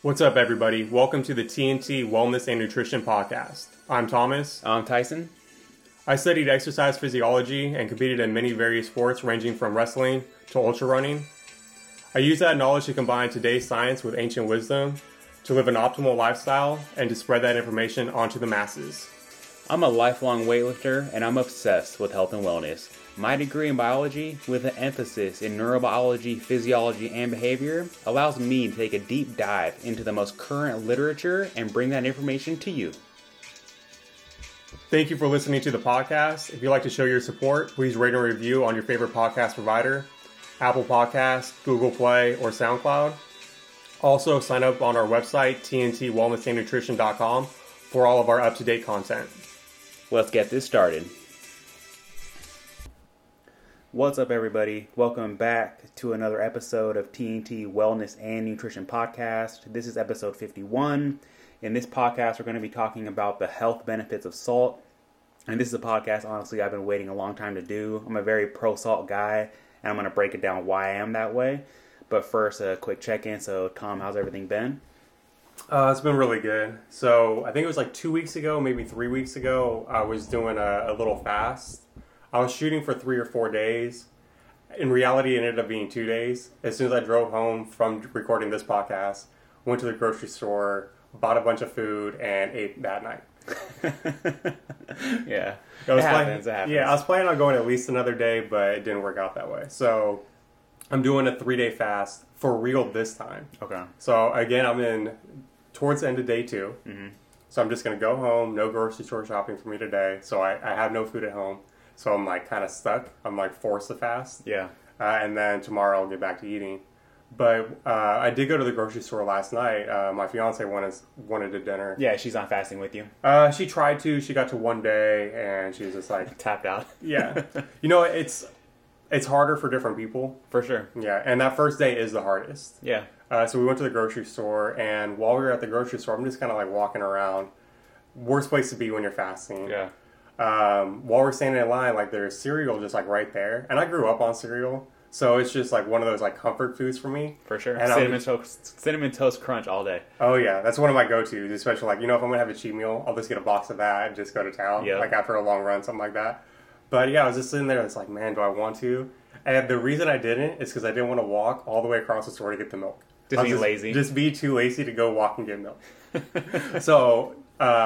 What's up, everybody? Welcome to the TNT Wellness and Nutrition Podcast. I'm Thomas. I'm Tyson. I studied exercise physiology and competed in many various sports ranging from wrestling to ultra running. I use that knowledge to combine today's science with ancient wisdom to live an optimal lifestyle and to spread that information onto the masses. I'm a lifelong weightlifter and I'm obsessed with health and wellness. My degree in biology, with an emphasis in neurobiology, physiology, and behavior, allows me to take a deep dive into the most current literature and bring that information to you. Thank you for listening to the podcast. If you'd like to show your support, please rate and review on your favorite podcast provider, Apple Podcasts, Google Play, or SoundCloud. Also, sign up on our website, tntwellnessandnutrition.com, for all of our up-to-date content. Let's get this started. What's up, everybody? Welcome back to another episode of TNT Wellness and Nutrition Podcast. This is episode 51. In this podcast, we're going to be talking about the health benefits of salt. And this is a podcast, honestly, I've been waiting a long time to do. I'm a very pro-salt guy, and I'm going to break it down why I am that way. But first, a quick check-in. So, Tom, how's everything been? It's been really good. So, I think it was like 2 weeks ago, maybe 3 weeks ago, I was doing a little fast. I was shooting for 3 or 4 days. In reality, it ended up being 2 days. As soon as I drove home from recording this podcast, went to the grocery store, bought a bunch of food, and ate that night. Yeah, It happens. Yeah, I was planning on going at least another day, but it didn't work out that way. So I'm doing a 3-day fast for real this time. Okay. So again, I'm in towards the end of day 2. Mm-hmm. So I'm just going to go home, no grocery store shopping for me today. So I have no food at home. So I'm like kind of stuck. I'm like forced to fast. Yeah. And then tomorrow I'll get back to eating. But I did go to the grocery store last night. My fiance wanted a dinner. Yeah, she's on fasting with you. She tried to. She got to one day and she was just like Tapped out. yeah. You know, it's harder for different people. For sure. Yeah. And that first day is the hardest. Yeah. So we went to the grocery store, and while we were at the grocery store, I'm just kind of like walking around. Worst place to be when you're fasting. Yeah. While we're standing in line, like there's cereal just like right there. And I grew up on cereal. So it's just like one of those like comfort foods for me. For sure. And Cinnamon toast crunch all day. Oh yeah, that's one of my go-tos, especially like, you know, if I'm gonna have a cheat meal, I'll just get a box of that and just go to town. Yep. Like after a long run, something like that. But yeah, I was just sitting there, it's like, man, do I want to? And the reason I didn't is because I didn't want to walk all the way across the store to get the milk. Lazy. Just be too lazy to go walk and get milk. So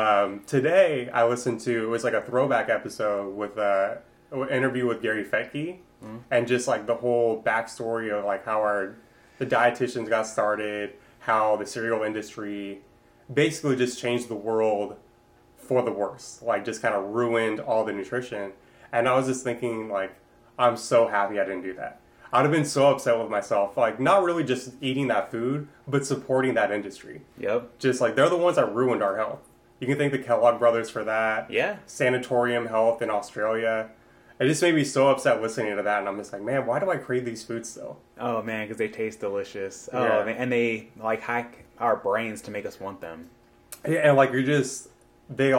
today I listened to, it was like a throwback episode with an interview with Gary Fettke, and just like the whole backstory of like how the dietitians got started, how the cereal industry basically just changed the world for the worse, like just kind of ruined all the nutrition. And I was just thinking, like, I'm so happy I didn't do that. I'd have been so upset with myself, like not really just eating that food, but supporting that industry. Yep. Just like they're the ones that ruined our health. You can thank the Kellogg brothers for that. Yeah. Sanatorium Health in Australia. It just made me so upset listening to that, and I'm just like, man, why do I crave these foods still? Oh man, because they taste delicious. Oh Yeah. man, and they like hack our brains to make us want them. Yeah, and like they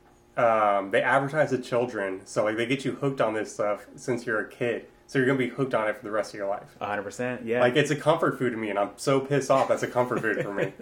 advertise to children, so like they get you hooked on this stuff since you're a kid. So you're going to be hooked on it for the rest of your life. 100%, yeah. Like, it's a comfort food to me, and I'm so pissed off that's a comfort food for me.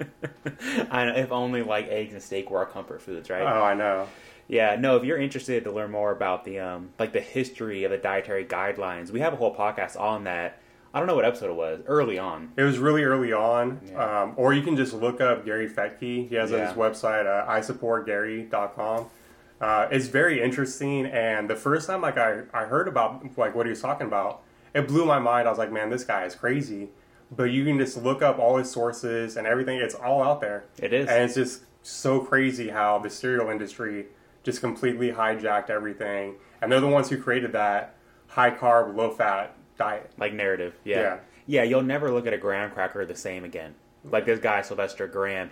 I know, if only like eggs and steak were our comfort foods, right? Oh, I know. Yeah, no, if you're interested to learn more about the like the history of the dietary guidelines, we have a whole podcast on that. I don't know what episode it was, early on. It was really early on. Yeah. Or you can just look up Gary Fettke. He has his website, isupportgary.com. It's very interesting, and the first time like I heard about like what he was talking about, it blew my mind. I was like, man, this guy is crazy. But you can just look up all his sources and everything. It's all out there. It is. And it's just so crazy how the cereal industry just completely hijacked everything. And they're the ones who created that high-carb, low-fat diet. Like narrative, yeah. Yeah, you'll never look at a graham cracker the same again. Like this guy, Sylvester Graham,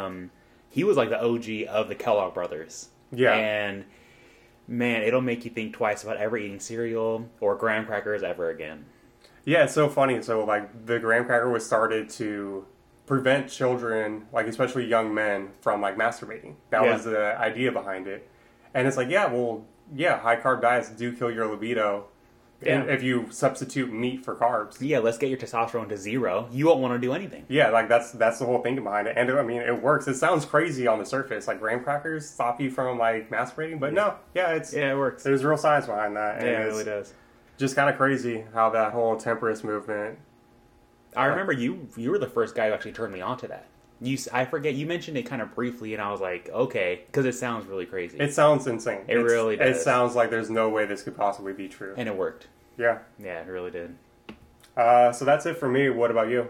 he was like the OG of the Kellogg brothers. Yeah. And, man, it'll make you think twice about ever eating cereal or graham crackers ever again. Yeah, it's so funny. So, like, the graham cracker was started to prevent children, like, especially young men, from, like, masturbating. That was the idea behind it. And it's like, high-carb diets do kill your libido, And if you substitute meat for carbs. Yeah, let's get your testosterone to 0. You won't want to do anything. Yeah, like that's the whole thing behind it. And I mean, it works. It sounds crazy on the surface, like graham crackers stop you from like masturbating, but no, it works. There's real science behind that. And yeah, it really does. Just kind of crazy how that whole temperance movement. I remember you were the first guy who actually turned me on to that. I forget, you mentioned it kind of briefly, and I was like, okay, because it sounds really crazy. It sounds insane. It really does. It sounds like there's no way this could possibly be true. And it worked. Yeah. Yeah, it really did. So that's it for me. What about you?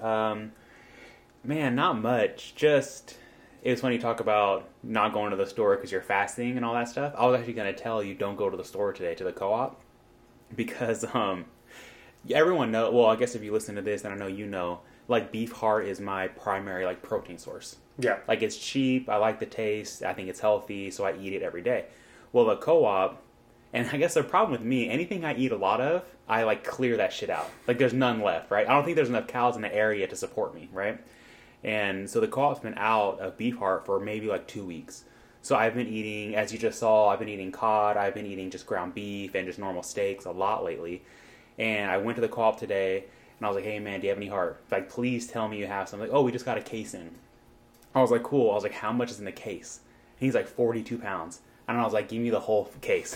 Man, not much. Just, it was funny you talk about not going to the store because you're fasting and all that stuff. I was actually going to tell you don't go to the store today, to the co-op, because everyone knows, well, I guess if you listen to this, and I know you know, like beef heart is my primary like protein source. Yeah. Like it's cheap, I like the taste, I think it's healthy, so I eat it every day. Well, the co-op, and I guess the problem with me, anything I eat a lot of, I like clear that shit out. Like there's none left, right? I don't think there's enough cows in the area to support me, right? And so the co-op's been out of beef heart for maybe like 2 weeks. So I've been eating, as you just saw, I've been eating cod, I've been eating just ground beef and just normal steaks a lot lately. And I went to the co-op today, and I was like, hey man, do you have any heart? Like, please tell me you have some. Like, oh, we just got a case in. I was like, cool. I was like, how much is in the case? And he's like, 42 pounds. And I was like, give me the whole case.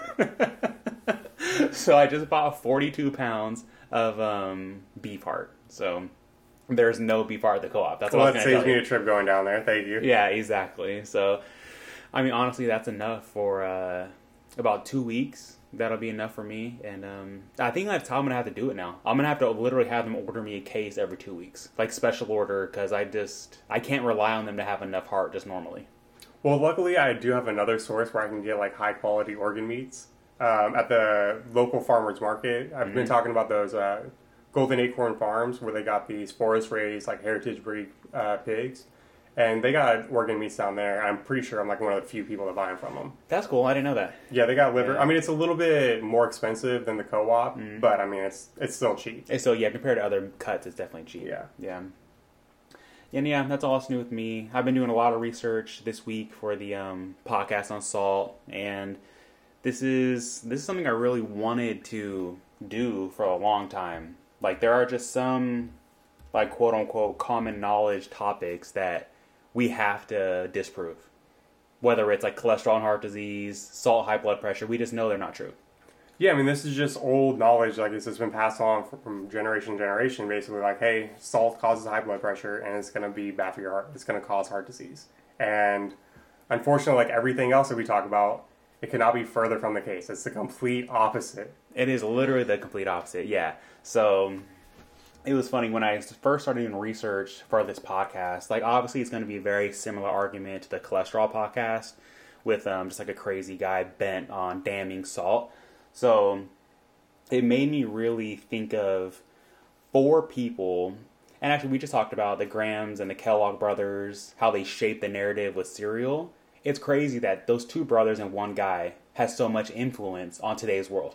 So I just bought 42 pounds of beef heart. So there's no beef heart at the co-op. That's what I was going to tell you. That saves me a trip going down there. Thank you. Yeah, exactly. So, I mean, honestly, that's enough for about 2 weeks. That'll be enough for me. And I think that's how I'm going to have to do it now. I'm going to have to literally have them order me a case every 2 weeks. Like special order, because I can't rely on them to have enough heart just normally. Well, luckily I do have another source where I can get like high quality organ meats at the local farmers market. I've been talking about those Golden Acorn Farms where they got these forest raised like heritage breed pigs. And they got organ meats down there. I'm pretty sure I'm like one of the few people that buy them from them. That's cool. I didn't know that. Yeah, they got liver. Yeah. I mean, it's a little bit more expensive than the co-op, but I mean, it's still cheap. And so, yeah, compared to other cuts, it's definitely cheap. Yeah. Yeah. And yeah, that's all that's new with me. I've been doing a lot of research this week for the podcast on salt, and this is something I really wanted to do for a long time. Like, there are just some, like, quote-unquote common knowledge topics that we have to disprove. Whether it's like cholesterol and heart disease, salt, high blood pressure, we just know they're not true. Yeah, I mean, this is just old knowledge. Like, it's just been passed on from generation to generation. Basically, like, hey, salt causes high blood pressure, and it's going to be bad for your heart. It's going to cause heart disease. And unfortunately, like everything else that we talk about, it cannot be further from the case. It's the complete opposite. It is literally the complete opposite, yeah. So it was funny when I first started doing research for this podcast. Like, obviously, it's going to be a very similar argument to the cholesterol podcast with just like a crazy guy bent on damning salt. So it made me really think of 4 people, and actually we just talked about the Grahams and the Kellogg brothers, how they shaped the narrative with cereal. It's crazy that those 2 brothers and 1 guy has so much influence on today's world.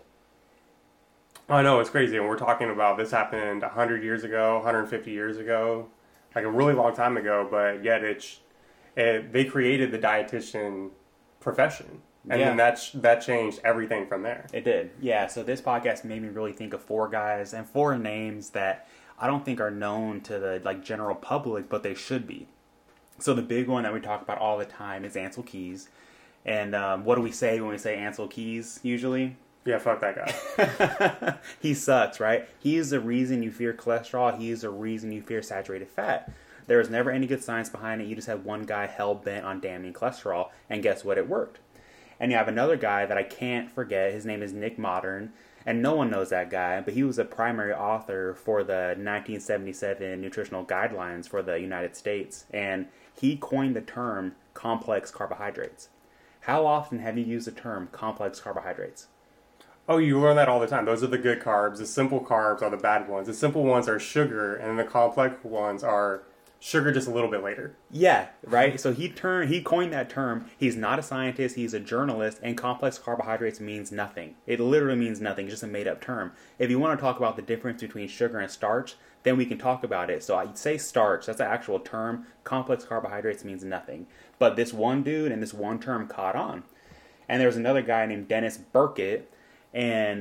I know, it's crazy. And we're talking about this happened 100 years ago, 150 years ago, like a really long time ago, but yet they created the dietitian profession. And then that changed everything from there. It did. Yeah, so this podcast made me really think of 4 guys and 4 names that I don't think are known to the like general public, but they should be. So the big one that we talk about all the time is Ancel Keys. And what do we say when we say Ancel Keys usually? Yeah, fuck that guy. He sucks, right? He is the reason you fear cholesterol. He is the reason you fear saturated fat. There was never any good science behind it. You just had one guy hell-bent on damning cholesterol, and guess what? It worked. And you have another guy that I can't forget. His name is Nick Modern, and no one knows that guy, but he was a primary author for the 1977 nutritional guidelines for the United States, and he coined the term complex carbohydrates. How often have you used the term complex carbohydrates? Oh, you learn that all the time. Those are the good carbs. The simple carbs are the bad ones. The simple ones are sugar, and the complex ones are sugar just a little bit later. Yeah, right? So he coined that term. He's not a scientist. He's a journalist, and complex carbohydrates means nothing. It literally means nothing. It's just a made-up term. If you want to talk about the difference between sugar and starch, then we can talk about it. So I'd say starch. That's an actual term. Complex carbohydrates means nothing. But this one dude and this one term caught on. And there was another guy named Dennis Burkitt, and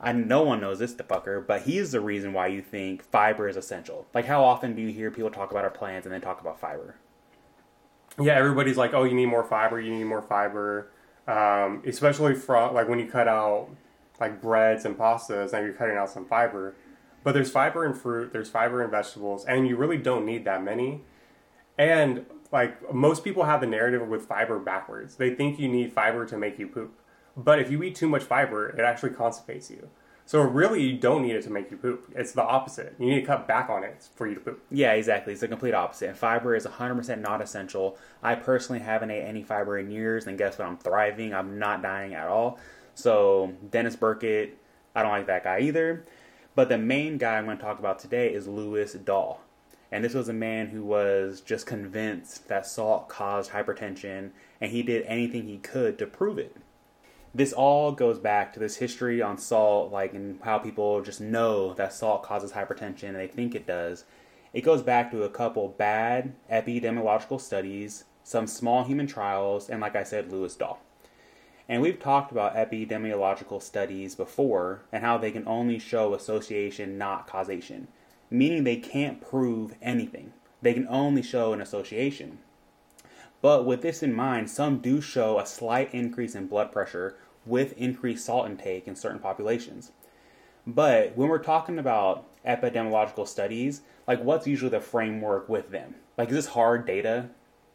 no one knows this fucker, but he's the reason why you think fiber is essential. Like, how often do you hear people talk about our plants and then talk about fiber? Yeah, everybody's like, oh, you need more fiber, you need more fiber. Especially from, like, when you cut out, like, breads and pastas, now you're cutting out some fiber. But there's fiber in fruit, there's fiber in vegetables, and you really don't need that many. And, like, most people have the narrative with fiber backwards. They think you need fiber to make you poop. But if you eat too much fiber, it actually constipates you. So really, you don't need it to make you poop. It's the opposite. You need to cut back on it for you to poop. Yeah, exactly. It's the complete opposite. And fiber is 100% not essential. I personally haven't ate any fiber in years, and guess what? I'm thriving. I'm not dying at all. So Dennis Burkitt, I don't like that guy either. But the main guy I'm going to talk about today is Lewis Dahl. And this was a man who was just convinced that salt caused hypertension, and he did anything he could to prove it. This all goes back to this history on salt, like, and how people just know that salt causes hypertension and they think it does. It goes back to a couple bad epidemiological studies, some small human trials, and like I said, Lewis Dahl. And we've talked about epidemiological studies before and how they can only show association, not causation, meaning they can't prove anything. They can only show an association. But with this in mind, some do show a slight increase in blood pressure with increased salt intake in certain populations. But when we're talking about epidemiological studies, like, what's usually the framework with them? Like, is this hard data?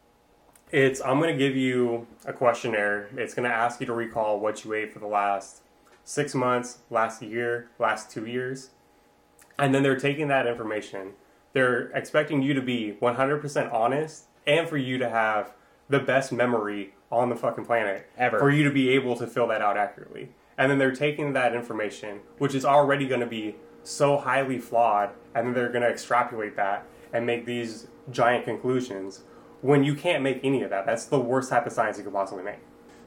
I'm going to give you a questionnaire. It's going to ask you to recall what you ate for the last 6 months, last year, last 2 years. And then they're taking that information. They're expecting you to be 100% honest and for you to have the best memory on the fucking planet Ever. for you to be able to fill that out accurately. And then they're taking that information, which is already going to be so highly flawed, and then they're going to extrapolate that and make these giant conclusions when you can't make any of that. That's the worst type of science you could possibly make.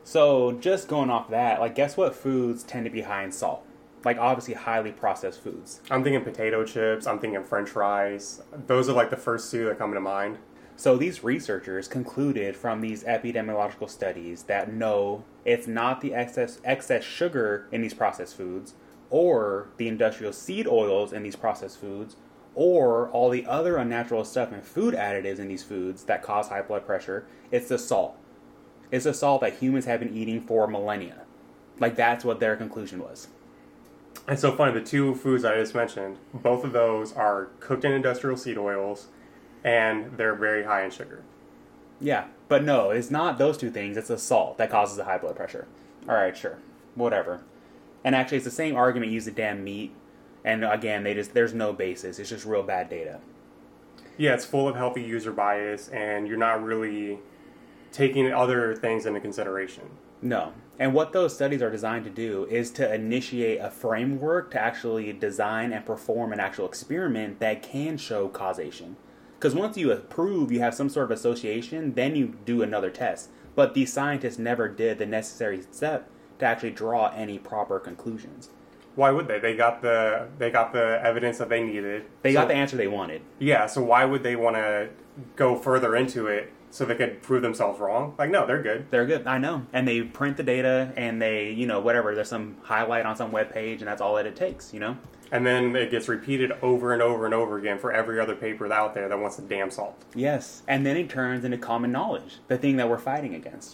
So just going off that, like, guess what foods tend to be high in salt? Like, obviously highly processed foods. I'm thinking potato chips, I'm thinking french fries. Those are like the first two that come to mind. So these researchers concluded from these epidemiological studies that no, it's not the excess sugar in these processed foods, or the industrial seed oils in these processed foods, or all the other unnatural stuff and food additives in these foods that cause high blood pressure. It's the salt. It's the salt that humans have been eating for millennia. Like, that's what their conclusion was. And so funny, the two foods I just mentioned, both of those are cooked in industrial seed oils, and they're very high in sugar. Yeah, but no, it's not those two things. It's the salt that causes the high blood pressure. All right, sure, whatever. And actually, it's the same argument used to damn meat. And again, there's no basis. It's just real bad data. Yeah, it's full of healthy user bias, and you're not really taking other things into consideration. No. And what those studies are designed to do is to initiate a framework to actually design and perform an actual experiment that can show causation. Because once you prove you have some sort of association, then you do another test. But these scientists never did the necessary step to actually draw any proper conclusions. Why would they? They got the evidence that they needed. They got the answer they wanted. Yeah, so why would they want to go further into it so they could prove themselves wrong? Like, no, they're good. They're good, I know. And they print the data, and they, whatever, there's some highlight on some webpage, and that's all that it takes, And then it gets repeated over and over and over again for every other paper out there that wants the damn salt. Yes, and then it turns into common knowledge, the thing that we're fighting against.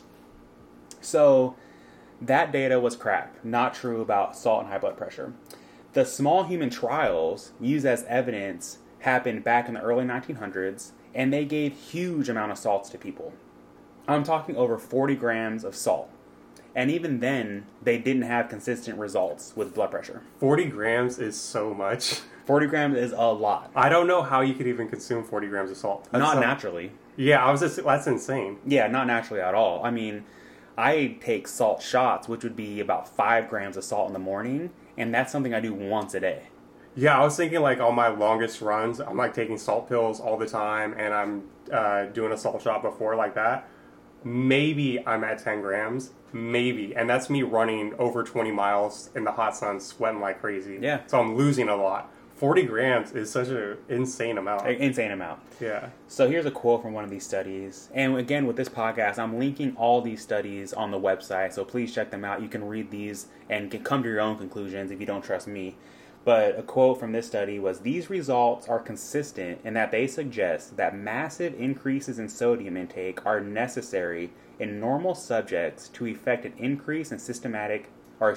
So that data was crap, not true about salt and high blood pressure. The small human trials used as evidence happened back in the early 1900s, and they gave huge amount of salts to people. I'm talking over 40 grams of salt. And even then, they didn't have consistent results with blood pressure. 40 grams is so much. 40 grams is a lot. I don't know how you could even consume 40 grams of salt. Not naturally. Yeah, that's insane. Yeah, not naturally at all. I mean, I take salt shots, which would be about 5 grams of salt in the morning, and that's something I do once a day. Yeah, I was thinking, like, on my longest runs, I'm, like, taking salt pills all the time, and I'm doing a salt shot before like that. Maybe I'm at 10 grams. Maybe. And that's me running over 20 miles in the hot sun, sweating like crazy. Yeah. So I'm losing a lot. 40 grams is such an insane amount. Insane amount. Yeah. So here's a quote from one of these studies. And again, with this podcast, I'm linking all these studies on the website. So please check them out. You can read these and come to your own conclusions if you don't trust me. But a quote from this study was, "These results are consistent in that they suggest that massive increases in sodium intake are necessary in normal subjects to effect an increase in systemic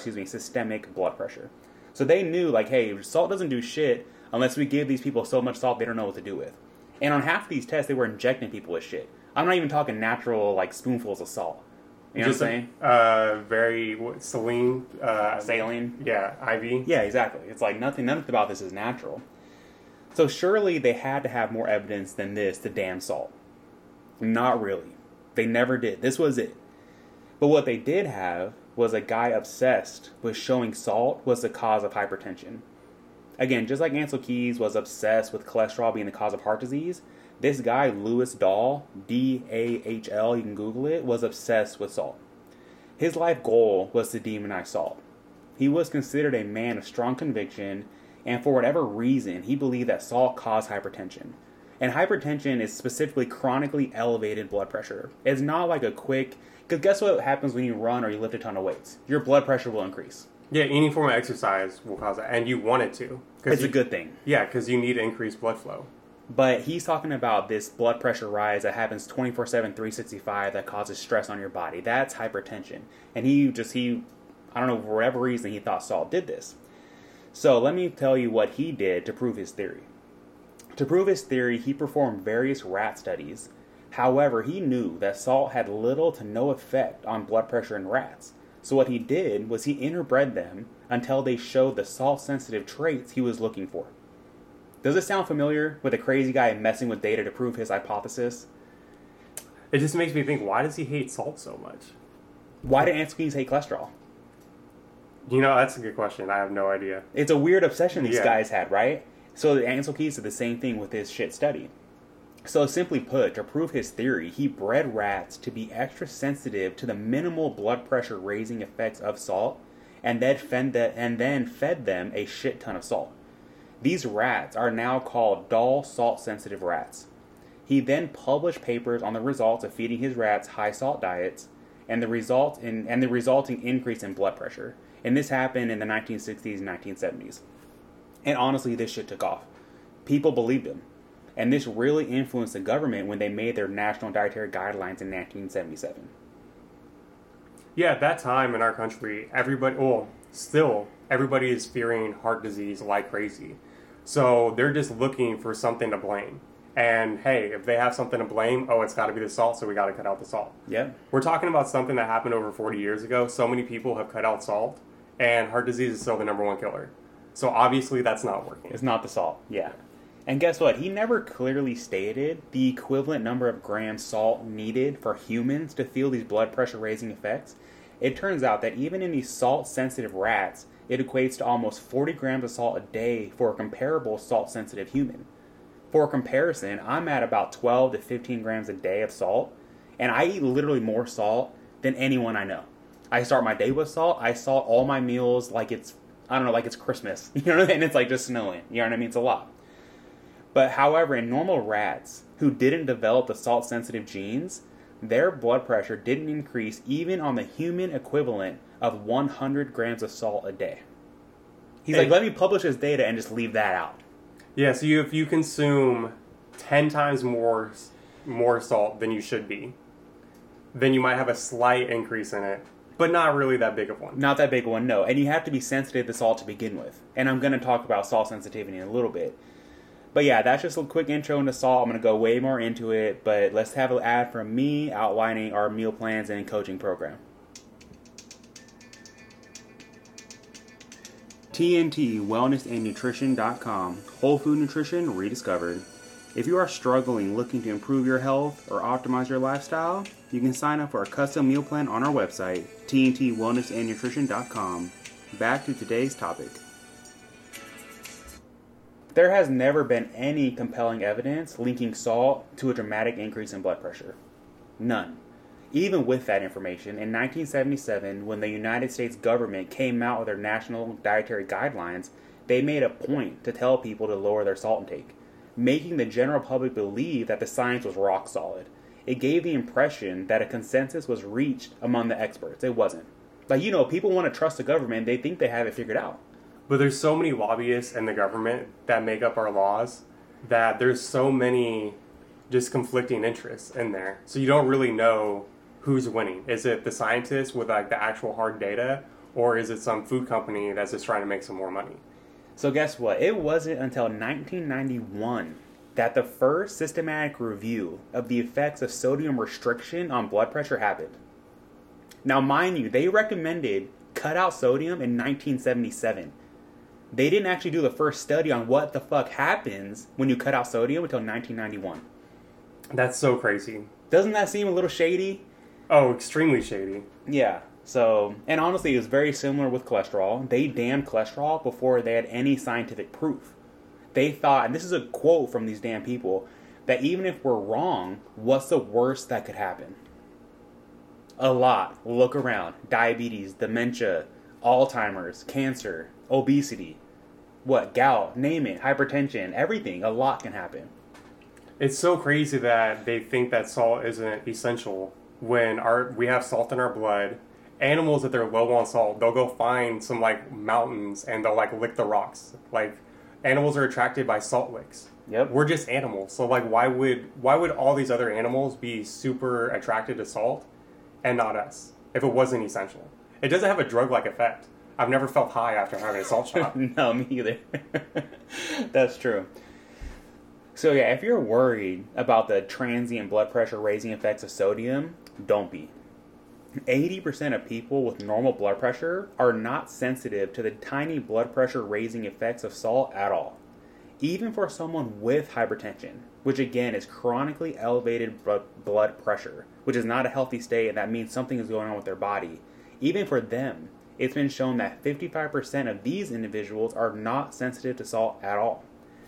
blood pressure." So they knew, like, hey, salt doesn't do shit unless we give these people so much salt they don't know what to do with. And on half of these tests, they were injecting people with shit. I'm not even talking natural, like, spoonfuls of salt. You know what I'm saying? Saline. Saline. Yeah, IV. Yeah, exactly. It's like nothing about this is natural. So surely they had to have more evidence than this to damn salt. Not really. They never did. This was it. But what they did have was a guy obsessed with showing salt was the cause of hypertension. Again, just like Ancel Keys was obsessed with cholesterol being the cause of heart disease, this guy, Lewis Dahl, D-A-H-L, you can Google it, was obsessed with salt. His life goal was to demonize salt. He was considered a man of strong conviction, and for whatever reason, he believed that salt caused hypertension. And hypertension is specifically chronically elevated blood pressure. It's not like a quick... Because guess what happens when you run or you lift a ton of weights? Your blood pressure will increase. Yeah, any form of exercise will cause that, and you want it to. It's a good thing. Yeah, because you need increased blood flow. But he's talking about this blood pressure rise that happens 24/7, 365 that causes stress on your body. That's hypertension. And he, I don't know, for whatever reason, he thought salt did this. So let me tell you what he did to prove his theory. To prove his theory, he performed various rat studies. However, he knew that salt had little to no effect on blood pressure in rats. So what he did was he interbred them until they showed the salt-sensitive traits he was looking for. Does it sound familiar with a crazy guy messing with data to prove his hypothesis? It just makes me think, why does he hate salt so much? Why did Ancel Keys hate cholesterol? You know, that's a good question. I have no idea. It's a weird obsession these guys had, right? So Ancel Keys did the same thing with his shit study. So simply put, to prove his theory, he bred rats to be extra sensitive to the minimal blood pressure raising effects of salt, and then fed them a shit ton of salt. These rats are now called Dahl salt-sensitive rats. He then published papers on the results of feeding his rats high salt diets and the resulting increase in blood pressure. And this happened in the 1960s and 1970s. And honestly, this shit took off. People believed him. And this really influenced the government when they made their national dietary guidelines in 1977. Yeah, at that time in our country, everybody is fearing heart disease like crazy. So they're just looking for something to blame. And hey, if they have something to blame, it's got to be the salt, so we got to cut out the salt. Yep. We're talking about something that happened over 40 years ago. So many people have cut out salt, and heart disease is still the number one killer. So obviously that's not working. It's not the salt, yeah. And guess what? He never clearly stated the equivalent number of grams salt needed for humans to feel these blood pressure raising effects. It turns out that even in these salt-sensitive rats, it equates to almost 40 grams of salt a day for a comparable salt-sensitive human. For comparison, I'm at about 12 to 15 grams a day of salt, and I eat literally more salt than anyone I know. I start my day with salt. I salt all my meals like it's Christmas. You know what I mean? And it's like just snowing. You know what I mean? It's a lot. But however, in normal rats who didn't develop the salt-sensitive genes, their blood pressure didn't increase even on the human equivalent of 100 grams of salt a day. He's like, let me publish this data and just leave that out. Yeah, so if you consume 10 times more salt than you should be, then you might have a slight increase in it, but not really that big of one. Not that big one, no. And you have to be sensitive to salt to begin with. And I'm going to talk about salt sensitivity in a little bit. But yeah, that's just a quick intro into salt. I'm going to go way more into it, but let's have an ad from me outlining our meal plans and coaching program. TNT Wellness and Nutrition.com, Whole Food Nutrition rediscovered. If you are struggling looking to improve your health or optimize your lifestyle, you can sign up for a custom meal plan on our website, TNTWellnessandNutrition.com. Back to today's topic. There has never been any compelling evidence linking salt to a dramatic increase in blood pressure. None. Even with that information, in 1977, when the United States government came out with their national dietary guidelines, they made a point to tell people to lower their salt intake, making the general public believe that the science was rock solid. It gave the impression that a consensus was reached among the experts. It wasn't. Like, people want to trust the government. They think they have it figured out. But there's so many lobbyists in the government that make up our laws that there's so many just conflicting interests in there. So you don't really know who's winning. Is it the scientists with like the actual hard data, or is it some food company that's just trying to make some more money? So guess what? It wasn't until 1991 that the first systematic review of the effects of sodium restriction on blood pressure happened. Now, mind you, they recommended cut out sodium in 1977. They didn't actually do the first study on what the fuck happens when you cut out sodium until 1991. That's so crazy. Doesn't that seem a little shady? Oh, extremely shady. Yeah. So, and honestly, it was very similar with cholesterol. They damned cholesterol before they had any scientific proof. They thought, and this is a quote from these damn people, that even if we're wrong, what's the worst that could happen? A lot. Look around. Diabetes, dementia, Alzheimer's, cancer, obesity, gout, name it, hypertension, everything. A lot can happen. It's so crazy that they think that salt isn't essential when we have salt in our blood. Animals, if they're low on salt, they'll go find some like mountains and they'll like lick the rocks. Like, animals are attracted by salt licks. Yep. We're just animals. So like why would all these other animals be super attracted to salt and not us if it wasn't essential? It doesn't have a drug-like effect. I've never felt high after having a salt shot. No, me either. That's true. So yeah, if you're worried about the transient blood pressure raising effects of sodium, don't be. 80% of people with normal blood pressure are not sensitive to the tiny blood pressure raising effects of salt at all. Even for someone with hypertension, which again is chronically elevated blood pressure, which is not a healthy state, and that means something is going on with their body. Even for them, it's been shown that 55% of these individuals are not sensitive to salt at all.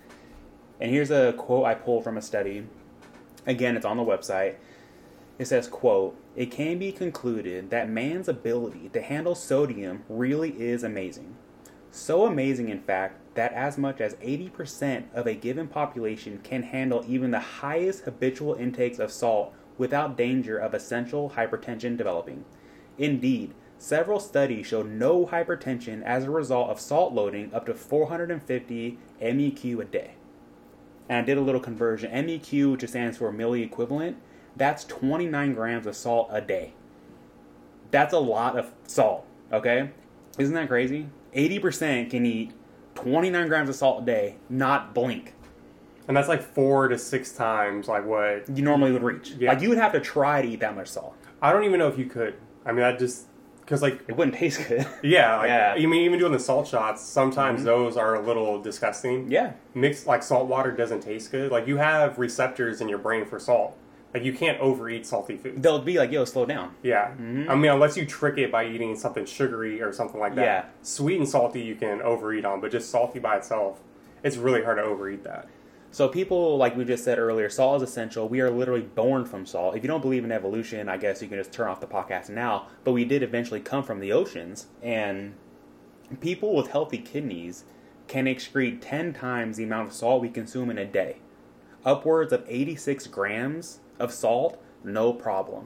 And here's a quote I pulled from a study. Again, it's on the website. It says, quote, "It can be concluded that man's ability to handle sodium really is amazing. So amazing, in fact, that as much as 80% of a given population can handle even the highest habitual intakes of salt without danger of essential hypertension developing. Indeed, several studies show no hypertension as a result of salt loading up to 450 MEQ a day." And I did a little conversion. MEQ, which stands for milliequivalent, that's 29 grams of salt a day. That's a lot of salt, okay? Isn't that crazy? 80% can eat 29 grams of salt a day, not blink. And that's like 4 to 6 times like what you normally would reach. Yeah. Like, you would have to try to eat that much salt. I don't even know if you could. I mean, that just... Because, like... It wouldn't taste good. Yeah, like, Yeah. I mean, even doing the salt shots, sometimes those are a little disgusting. Yeah. Mixed, like, salt water doesn't taste good. Like, you have receptors in your brain for salt. Like, you can't overeat salty food. They'll be like, yo, slow down. Yeah. I mean, unless you trick it by eating something sugary or something like that. Yeah. Sweet and salty you can overeat on, but just salty by itself, it's really hard to overeat that. So people, like we just said earlier, salt is essential. We are literally born from salt. If you don't believe in evolution, I guess you can just turn off the podcast now. But we did eventually come from the oceans. And people with healthy kidneys can excrete 10 times the amount of salt we consume in a day. Upwards of 86 grams of salt, no problem.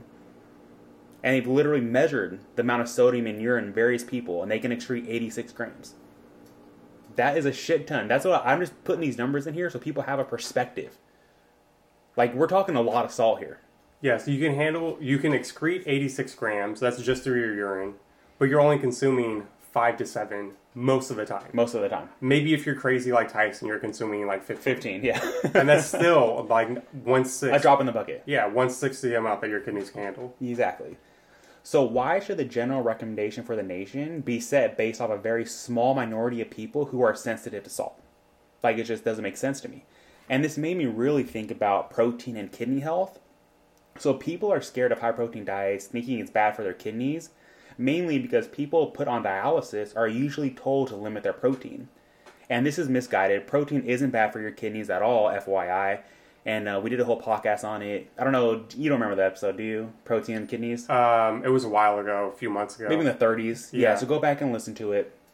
And they've literally measured the amount of sodium in urine in various people, and they can excrete 86 grams. That is a shit ton. That's what I'm just putting these numbers in here so people have a perspective. Like, we're talking a lot of salt here. Yeah, so you can excrete 86 grams, that's just through your urine, but you're only consuming 5 to 7 most of the time. Most of the time. Maybe if you're crazy like Tyson, you're consuming like 15. 15, yeah. And that's still like 1/6. A drop in the bucket. Yeah, 1/6 the amount that your kidneys can handle. Exactly. So why should the general recommendation for the nation be set based off a very small minority of people who are sensitive to salt? Like, it just doesn't make sense to me. And this made me really think about protein and kidney health. So people are scared of high protein diets, thinking it's bad for their kidneys, mainly because people put on dialysis are usually told to limit their protein. And this is misguided. Protein isn't bad for your kidneys at all, FYI. And we did a whole podcast on it. I don't know, you don't remember the episode, do you? Protein and kidneys? It was a while ago, a few months ago. Maybe in the 30s. Yeah. Yeah, so go back and listen to it.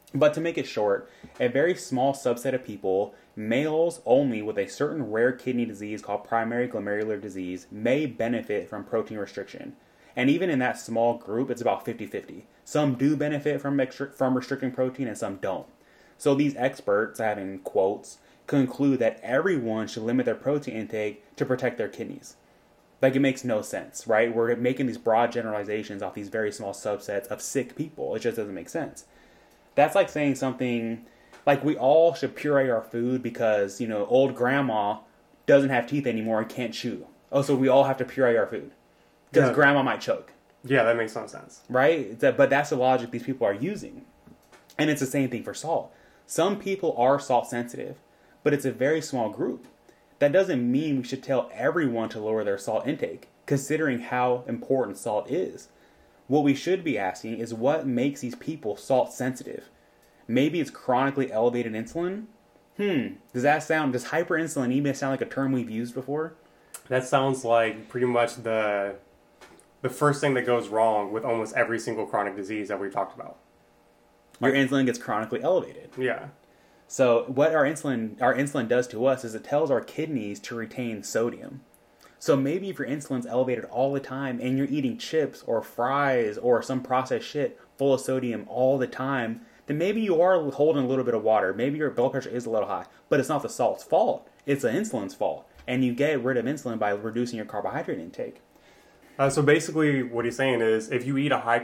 But to make it short, a very small subset of people, males only with a certain rare kidney disease called primary glomerular disease, may benefit from protein restriction. And even in that small group, it's about 50-50. Some do benefit from restricting protein and some don't. So these experts, having quotes, conclude that everyone should limit their protein intake to protect their kidneys. Like, it makes no sense, right? We're making these broad generalizations off these very small subsets of sick people. It just doesn't make sense. That's like saying something like we all should puree our food because, old grandma doesn't have teeth anymore and can't chew. Oh, so we all have to puree our food because grandma might choke. Yeah, that makes some sense. Right? But that's the logic these people are using. And it's the same thing for salt. Some people are salt sensitive, but it's a very small group. That doesn't mean we should tell everyone to lower their salt intake, considering how important salt is. What we should be asking is what makes these people salt sensitive. Maybe it's chronically elevated insulin? Does hyperinsulinemia even sound like a term we've used before? That sounds like pretty much the first thing that goes wrong with almost every single chronic disease that we've talked about. Your insulin gets chronically elevated. Yeah. So what our insulin does to us is it tells our kidneys to retain sodium. So maybe if your insulin's elevated all the time and you're eating chips or fries or some processed shit full of sodium all the time, then maybe you are holding a little bit of water. Maybe your blood pressure is a little high, but it's not the salt's fault. It's the insulin's fault. And you get rid of insulin by reducing your carbohydrate intake. So basically what he's saying is if you eat a high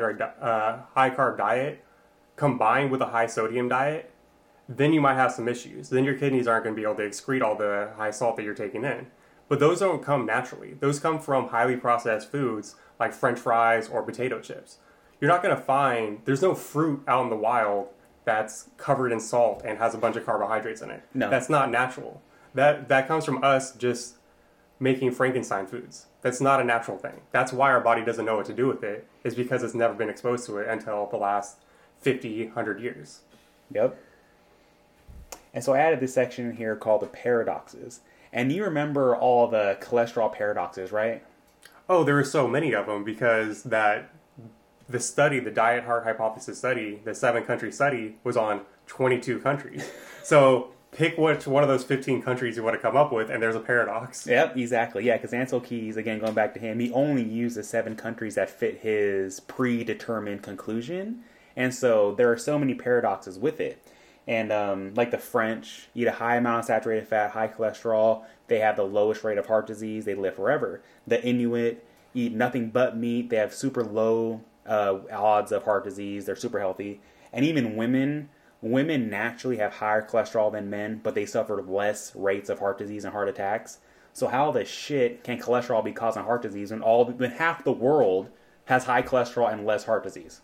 carb diet combined with a high sodium diet, then you might have some issues. Then your kidneys aren't going to be able to excrete all the high salt that you're taking in. But those don't come naturally. Those come from highly processed foods like French fries or potato chips. You're not going to find, there's no fruit out in the wild that's covered in salt and has a bunch of carbohydrates in it. No. That's not natural. That comes from us just making Frankenstein foods. That's not a natural thing. That's why our body doesn't know what to do with it, is because it's never been exposed to it until the last 50, 100 years. Yep. And so I added this section here called the paradoxes. And you remember all the cholesterol paradoxes, right? Oh, there are so many of them because the Diet Heart Hypothesis study, the 7-country study, was on 22 countries. So pick which one of those 15 countries you want to come up with, and there's a paradox. Yep, exactly. Yeah, because Ancel Keys, again, going back to him, he only used the 7 countries that fit his predetermined conclusion. And so there are so many paradoxes with it. And like the French, eat a high amount of saturated fat, high cholesterol. They have the lowest rate of heart disease. They live forever. The Inuit eat nothing but meat. They have super low odds of heart disease. They're super healthy. And even women naturally have higher cholesterol than men, but they suffer less rates of heart disease and heart attacks. So how the shit can cholesterol be causing heart disease when half the world has high cholesterol and less heart disease?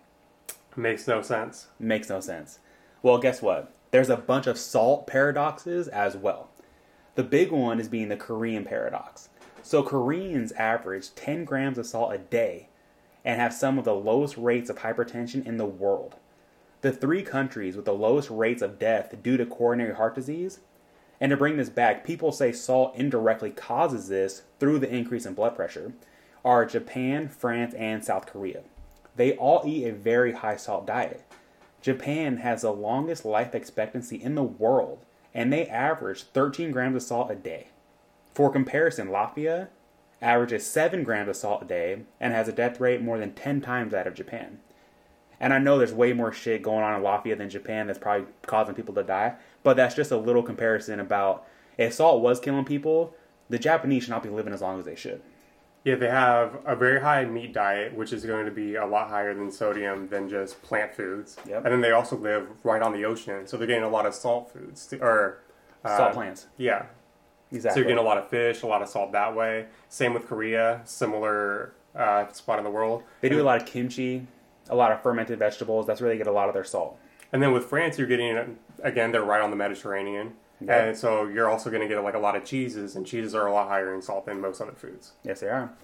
Makes no sense. Makes no sense. Well, guess what? There's a bunch of salt paradoxes as well. The big one is being the Korean paradox. So Koreans average 10 grams of salt a day and have some of the lowest rates of hypertension in the world. The 3 countries with the lowest rates of death due to coronary heart disease, and to bring this back, people say salt indirectly causes this through the increase in blood pressure, are Japan, France, and South Korea. They all eat a very high salt diet. Japan has the longest life expectancy in the world, and they average 13 grams of salt a day. For comparison, Latvia averages 7 grams of salt a day and has a death rate more than 10 times that of Japan. And I know there's way more shit going on in Latvia than Japan that's probably causing people to die, but that's just a little comparison about if salt was killing people, the Japanese should not be living as long as they should. Yeah, they have a very high meat diet, which is going to be a lot higher than sodium than just plant foods. Yep. And then they also live right on the ocean, so they're getting a lot of salt foods. Salt plants. Yeah. Exactly. So you're getting a lot of fish, a lot of salt that way. Same with Korea, similar spot in the world. They do a lot of kimchi, a lot of fermented vegetables. That's where they get a lot of their salt. And then with France, you're getting, again, they're right on the Mediterranean. Yep. And so you're also going to get like a lot of cheeses, and cheeses are a lot higher in salt than most other foods. Yes, they are.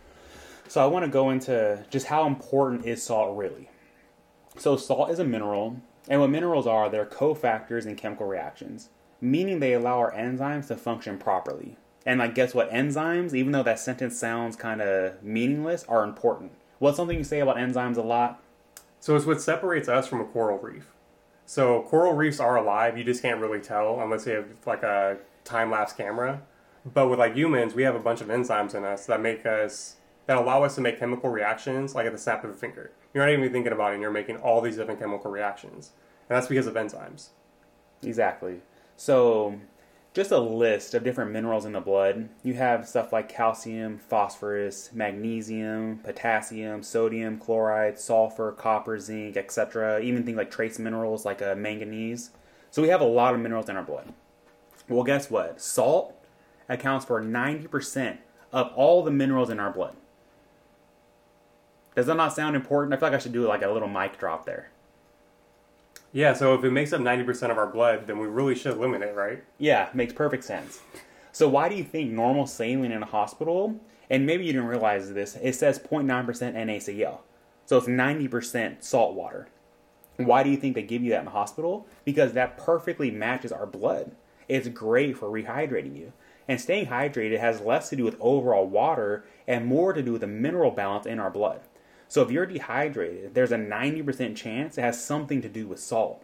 So I want to go into just how important is salt really. So salt is a mineral, and what minerals are, they're cofactors in chemical reactions, meaning they allow our enzymes to function properly. And like, guess what? Enzymes, even though that sentence sounds kind of meaningless, are important. What's something you say about enzymes a lot? So it's what separates us from a coral reef. So coral reefs are alive. You just can't really tell unless you have like a time-lapse camera. But with like humans, we have a bunch of enzymes in us that allow us to make chemical reactions like at the snap of a finger. You're not even thinking about it, and you're making all these different chemical reactions. And that's because of enzymes. Exactly. So, just a list of different minerals in the blood. You have stuff like calcium, phosphorus, magnesium, potassium, sodium, chloride, sulfur, copper, zinc, etc. Even things like trace minerals like manganese. So we have a lot of minerals in our blood. Well, guess what? Salt accounts for 90% of all the minerals in our blood. Does that not sound important? I feel like I should do like a little mic drop there. Yeah, so if it makes up 90% of our blood, then we really should limit it, right? Yeah, makes perfect sense. So why do you think normal saline in a hospital, and maybe you didn't realize this, it says 0.9% NaCl. So it's 90% salt water. Why do you think they give you that in the hospital? Because that perfectly matches our blood. It's great for rehydrating you. And staying hydrated has less to do with overall water and more to do with the mineral balance in our blood. So if you're dehydrated, there's a 90% chance it has something to do with salt.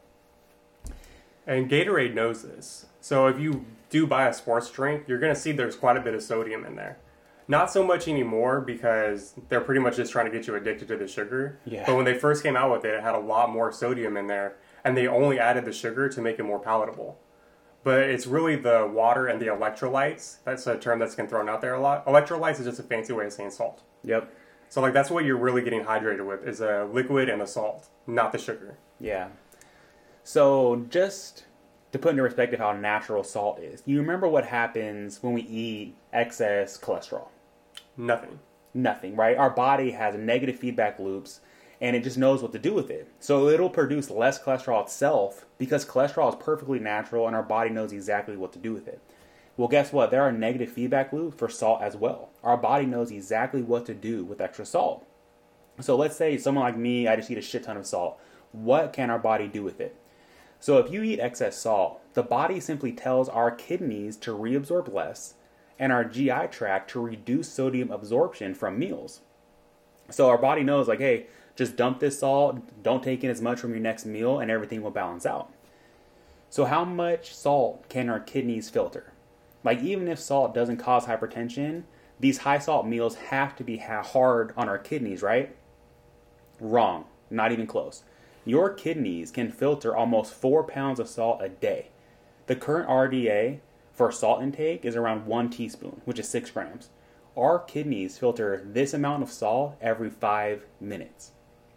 And Gatorade knows this. So if you do buy a sports drink, you're going to see there's quite a bit of sodium in there. Not so much anymore because they're pretty much just trying to get you addicted to the sugar. Yeah. But when they first came out with it, it had a lot more sodium in there. And they only added the sugar to make it more palatable. But it's really the water and the electrolytes. That's a term that's been thrown out there a lot. Electrolytes is just a fancy way of saying salt. Yep. So like that's what you're really getting hydrated with is a liquid and a salt, not the sugar. Yeah. So just to put into perspective how natural salt is, you remember what happens when we eat excess cholesterol? Nothing, right? Our body has negative feedback loops and it just knows what to do with it. So it'll produce less cholesterol itself because cholesterol is perfectly natural and our body knows exactly what to do with it. Well, guess what? There are negative feedback loops for salt as well. Our body knows exactly what to do with extra salt. So let's say someone like me, I just eat a shit ton of salt. What can our body do with it? So if you eat excess salt, the body simply tells our kidneys to reabsorb less and our GI tract to reduce sodium absorption from meals. So our body knows like, hey, just dump this salt, don't take in as much from your next meal, and everything will balance out. So how much salt can our kidneys filter? Like even if salt doesn't cause hypertension, these high salt meals have to be hard on our kidneys, right? Wrong. Not even close. Your kidneys can filter almost 4 pounds of salt a day. The current RDA for salt intake is around 1 teaspoon, which is 6 grams. Our kidneys filter this amount of salt every 5 minutes.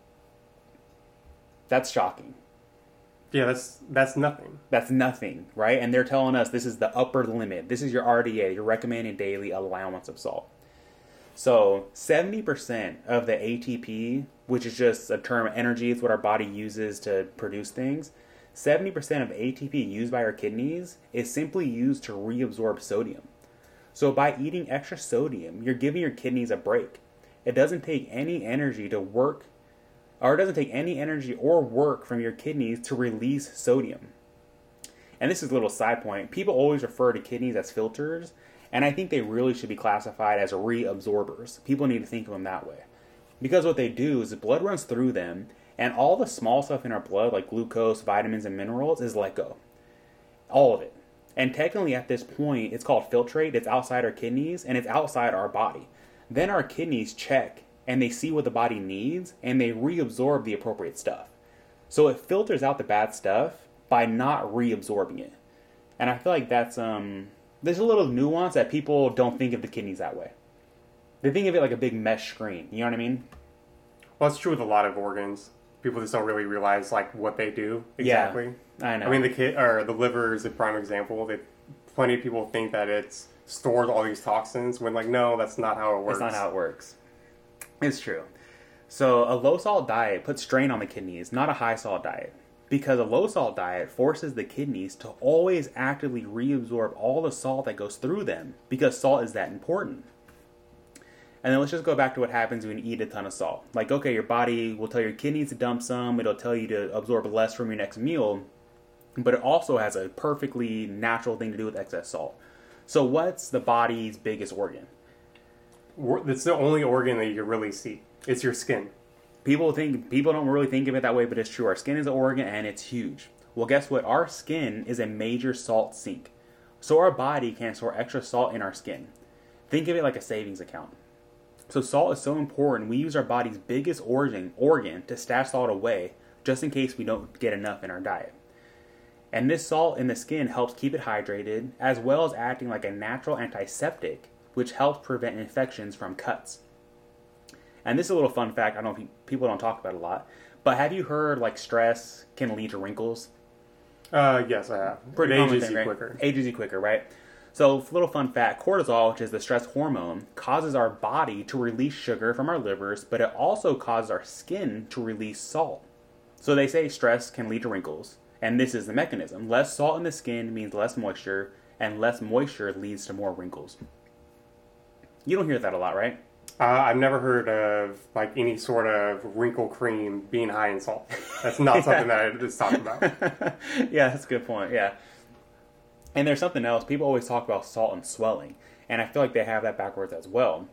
That's shocking. Yeah, that's nothing. That's nothing, right? And they're telling us this is the upper limit. This is your RDA, your recommended daily allowance of salt. So 70% of the ATP, which is just a term of energy, it's what our body uses to produce things. 70% of ATP used by our kidneys is simply used to reabsorb sodium. So by eating extra sodium, you're giving your kidneys a break. It doesn't take any energy to work, or it doesn't take any energy or work from your kidneys to release sodium. And this is a little side point. People always refer to kidneys as filters, and I think they really should be classified as reabsorbers. People need to think of them that way. Because what they do is the blood runs through them, and all the small stuff in our blood, like glucose, vitamins, and minerals, is let go. All of it. And technically at this point, it's called filtrate. It's outside our kidneys, and it's outside our body. Then our kidneys check, and they see what the body needs, and they reabsorb the appropriate stuff. So it filters out the bad stuff by not reabsorbing it. And I feel like that's, there's a little nuance that people don't think of the kidneys that way. They think of it like a big mesh screen. You know what I mean? Well, it's true with a lot of organs. People just don't really realize like what they do exactly. Yeah, I know. I mean, the liver is a prime example. Plenty of people think that it stores all these toxins when like, no, that's not how it works. That's not how it works. It's true. So a low salt diet puts strain on the kidneys, not a high salt diet. Because a low salt diet forces the kidneys to always actively reabsorb all the salt that goes through them because salt is that important. And then let's just go back to what happens when you eat a ton of salt. Like, okay, your body will tell your kidneys to dump some. It'll tell you to absorb less from your next meal. But it also has a perfectly natural thing to do with excess salt. So what's the body's biggest organ? It's the only organ that you can really see. It's your skin. People don't really think of it that way, but it's true. Our skin is an organ and it's huge. Well, guess what? Our skin is a major salt sink. So our body can store extra salt in our skin. Think of it like a savings account. So salt is so important, we use our body's biggest organ to stash salt away just in case we don't get enough in our diet. And this salt in the skin helps keep it hydrated, as well as acting like a natural antiseptic, which helps prevent infections from cuts. And this is a little fun fact, I don't know if people don't talk about it a lot, but have you heard like stress can lead to wrinkles? Yes, I have. Pretty it common ages thing, you right? quicker. Ages you quicker, right? So, little fun fact, cortisol, which is the stress hormone, causes our body to release sugar from our livers, but it also causes our skin to release salt. So they say stress can lead to wrinkles, and this is the mechanism. Less salt in the skin means less moisture, and less moisture leads to more wrinkles. You don't hear that a lot, right? I've never heard of like any sort of wrinkle cream being high in salt. That's not something that I just talked about. Yeah, that's a good point, yeah. And there's something else. People always talk about salt and swelling, and I feel like they have that backwards as well.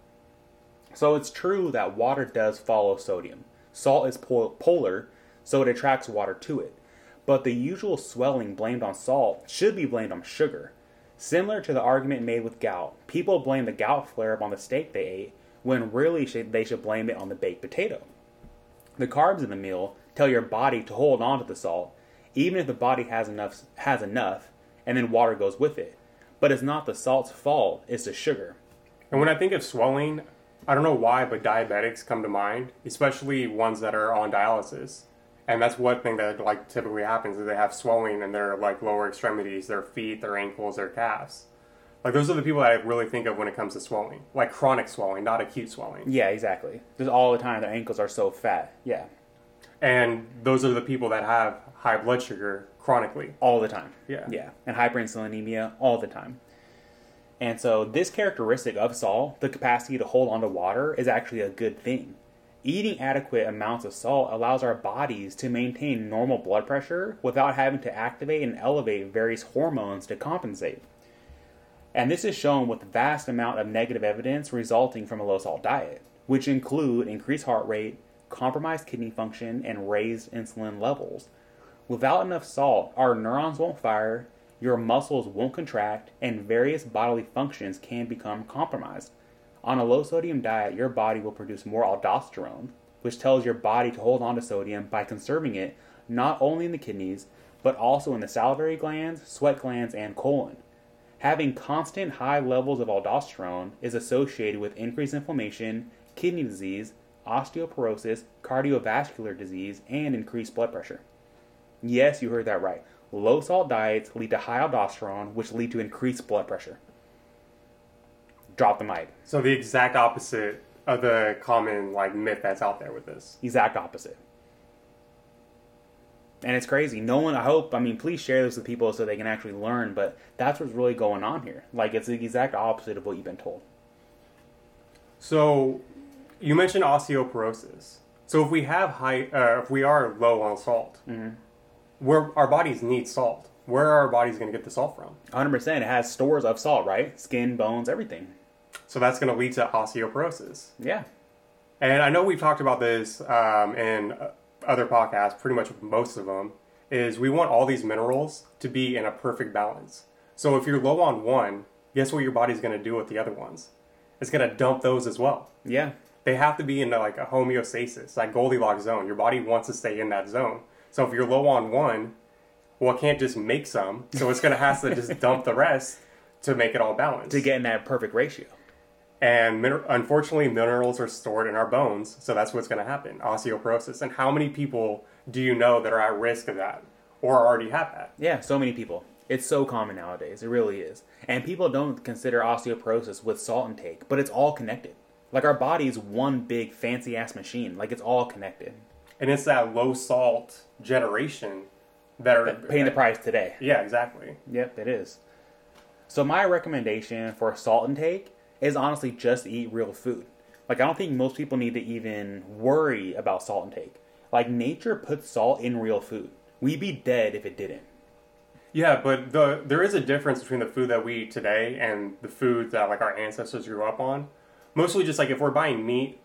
So it's true that water does follow sodium. Salt is polar, so it attracts water to it. But the usual swelling blamed on salt should be blamed on sugar. Similar to the argument made with gout, people blame the gout flare-up on the steak they ate, when really they should blame it on the baked potato. The carbs in the meal tell your body to hold on to the salt, even if the body has enough, and then water goes with it. But it's not the salt's fault, it's the sugar. And when I think of swelling, I don't know why, but diabetics come to mind, especially ones that are on dialysis. And that's one thing that like typically happens is they have swelling in their like lower extremities, their feet, their ankles, their calves. Like those are the people that I really think of when it comes to swelling. Like chronic swelling, not acute swelling. Yeah, exactly. Just all the time their ankles are so fat. Yeah. And those are the people that have high blood sugar chronically. All the time. Yeah. Yeah. And hyperinsulinemia all the time. And so this characteristic of salt, the capacity to hold on to water, is actually a good thing. Eating adequate amounts of salt allows our bodies to maintain normal blood pressure without having to activate and elevate various hormones to compensate. And this is shown with vast amount of negative evidence resulting from a low-salt diet, which include increased heart rate, compromised kidney function, and raised insulin levels. Without enough salt, our neurons won't fire, your muscles won't contract, and various bodily functions can become compromised. On a low-sodium diet, your body will produce more aldosterone, which tells your body to hold on to sodium by conserving it not only in the kidneys, but also in the salivary glands, sweat glands, and colon. Having constant high levels of aldosterone is associated with increased inflammation, kidney disease, osteoporosis, cardiovascular disease, and increased blood pressure. Yes, you heard that right. Low-salt diets lead to high aldosterone, which lead to increased blood pressure. Drop the mic. So the exact opposite of the common like myth that's out there with this. Exact opposite. And it's crazy. Please share this with people so they can actually learn, but that's what's really going on here. Like, it's the exact opposite of what you've been told. So, you mentioned osteoporosis. So if we have if we are low on salt, where our bodies need salt, where are our bodies going to get the salt from? 100%. It has stores of salt, right? Skin, bones, everything. So that's going to lead to osteoporosis. Yeah. And I know we've talked about this in other podcasts, pretty much most of them, is we want all these minerals to be in a perfect balance. So if you're low on one, guess what your body's going to do with the other ones? It's going to dump those as well. Yeah. They have to be in like a homeostasis, like Goldilocks zone. Your body wants to stay in that zone. So if you're low on one, well, it can't just make some. So it's going to have to just dump the rest to make it all balanced. To get in that perfect ratio. And unfortunately, minerals are stored in our bones, so that's what's going to happen, osteoporosis. And how many people do you know that are at risk of that or already have that? Yeah, so many people. It's so common nowadays. It really is. And people don't consider osteoporosis with salt intake, but it's all connected. Like, our body is one big fancy-ass machine. Like, it's all connected. And it's that low-salt generation that are paying the price today. Yeah, exactly. Yep, it is. So my recommendation for salt intake is honestly just eat real food. Like, I don't think most people need to even worry about salt intake. Like, nature puts salt in real food. We'd be dead if it didn't. Yeah, but there is a difference between the food that we eat today and the food that like our ancestors grew up on. Mostly just like if we're buying meat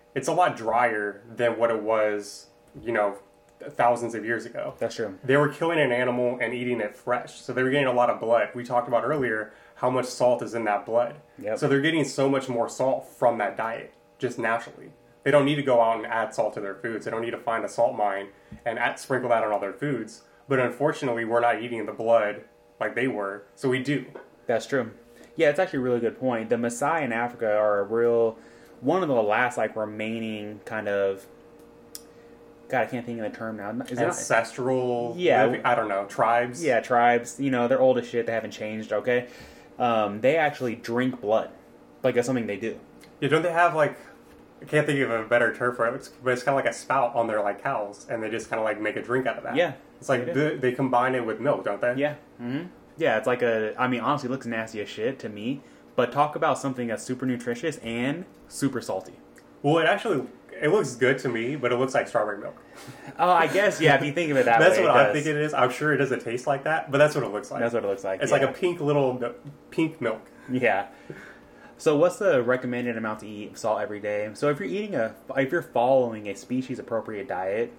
it's a lot drier than what it was, thousands of years ago. That's true. They were killing an animal and eating it fresh. So they were getting a lot of blood. We talked about earlier how much salt is in that blood. Yep. So they're getting so much more salt from that diet, just naturally. They don't need to go out and add salt to their foods. They don't need to find a salt mine and sprinkle that on all their foods. But unfortunately, we're not eating the blood like they were. So we do. That's true. Yeah, it's actually a really good point. The Maasai in Africa are one of the last remaining kind of, God, I can't think of the term now. Is ancestral? Yeah. I don't know. Tribes? Yeah, tribes. They're old as shit. They haven't changed, okay? They actually drink blood. That's something they do. Yeah, don't they have, I can't think of a better term for it, but it's kind of like a spout on their, cows, and they just kind of, make a drink out of that. Yeah. It's they combine it with milk, don't they? Yeah. Mm-hmm. Yeah, it's honestly, it looks nasty as shit to me, but talk about something that's super nutritious and super salty. Well, it looks good to me, but it looks like strawberry milk. Oh, I guess, yeah, if you think of it that that's way. That's what I think it is. I'm sure it doesn't taste like that, but that's what it looks like. That's what it looks like. It's like a pink pink milk. Yeah. So what's the recommended amount to eat salt every day? So if you're following a species appropriate diet,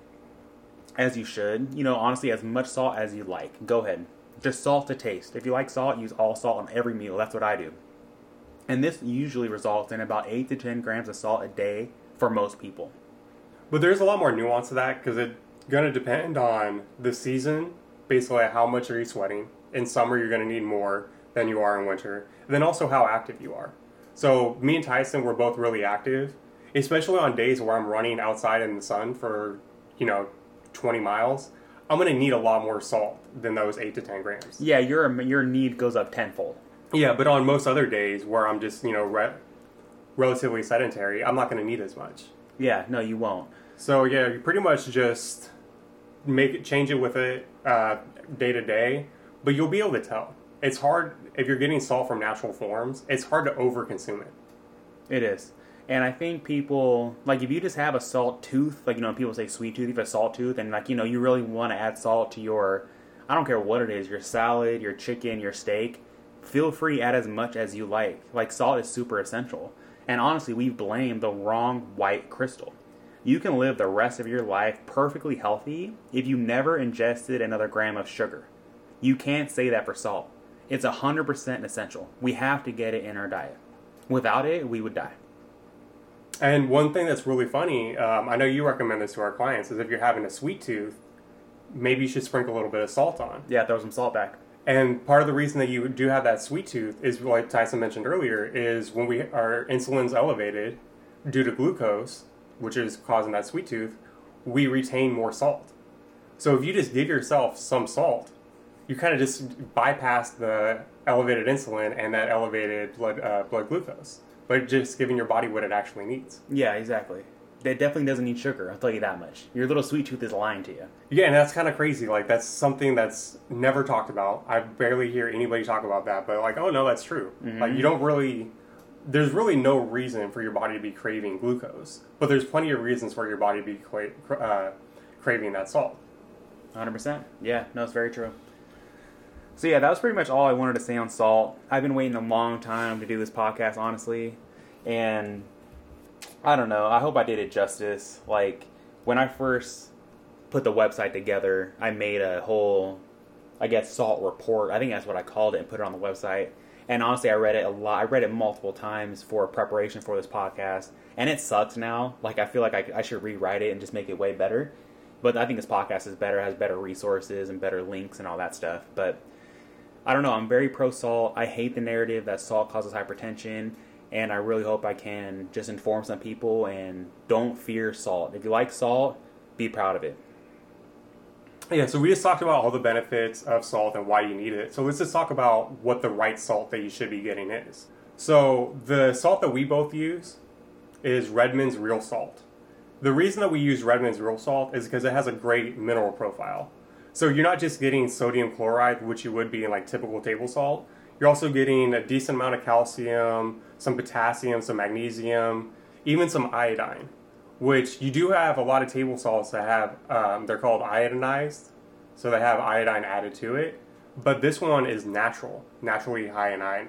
as you should, honestly, as much salt as you like. Go ahead. Just salt to taste. If you like salt, use all salt on every meal. That's what I do. And this usually results in about 8 to 10 grams of salt a day for most people. But there's a lot more nuance to that because it's going to depend on the season, basically how much are you sweating. In summer, you're going to need more than you are in winter. And then also how active you are. So me and Tyson were both really active, especially on days where I'm running outside in the sun for, 20 miles. I'm going to need a lot more salt than those 8 to 10 grams. Yeah, your need goes up tenfold. Yeah, but on most other days where I'm just, relatively sedentary, I'm not going to need as much. Yeah, no, you won't. So, yeah, you pretty much just change it with it day to day, but you'll be able to tell. It's hard, if you're getting salt from natural forms, it's hard to overconsume it. It is. And I think people, if you just have a salt tooth, people say sweet tooth, if you have a salt tooth, and, you really want to add salt to your, I don't care what it is, your salad, your chicken, your steak, feel free to add as much as you like. Salt is super essential. And honestly, we blame the wrong white crystal. You can live the rest of your life perfectly healthy if you never ingested another gram of sugar. You can't say that for salt. It's 100% essential. We have to get it in our diet. Without it, we would die. And one thing that's really funny, I know you recommend this to our clients, is if you're having a sweet tooth, maybe you should sprinkle a little bit of salt on. Yeah, throw some salt back. And part of the reason that you do have that sweet tooth is, like Tyson mentioned earlier, is when our insulin's elevated due to glucose, which is causing that sweet tooth, we retain more salt. So if you just give yourself some salt, you kind of just bypass the elevated insulin and that elevated blood glucose, but just giving your body what it actually needs. Yeah, exactly. It definitely doesn't need sugar, I'll tell you that much. Your little sweet tooth is lying to you. Yeah, and that's kind of crazy. That's something never talked about. I barely hear anybody talk about that, but oh no, that's true. Mm-hmm. You don't really, there's really no reason for your body to be craving glucose, but there's plenty of reasons for your body to be craving that salt. 100%. Yeah, no, it's very true. So yeah, that was pretty much all I wanted to say on salt. I've been waiting a long time to do this podcast, honestly, and I don't know. I hope I did it justice. When I first put the website together, I made a whole, salt report. I think that's what I called it, and put it on the website. And honestly, I read it a lot. I read it multiple times for preparation for this podcast, and it sucks now. I feel like I should rewrite it and just make it way better. But I think this podcast is better, has better resources and better links and all that stuff. But I don't know. I'm very pro salt. I hate the narrative that salt causes hypertension. And I really hope I can just inform some people and don't fear salt. If you like salt, be proud of it. Yeah, so we just talked about all the benefits of salt and why you need it. So let's just talk about what the right salt that you should be getting is. So the salt that we both use is Redmond's Real Salt. The reason that we use Redmond's Real Salt is because it has a great mineral profile. So you're not just getting sodium chloride, which you would be in typical table salt. You're also getting a decent amount of calcium, some potassium, some magnesium, even some iodine, which you do have a lot of table salts that have, they're called iodinized, so they have iodine added to it. But this one is naturally high in iodine,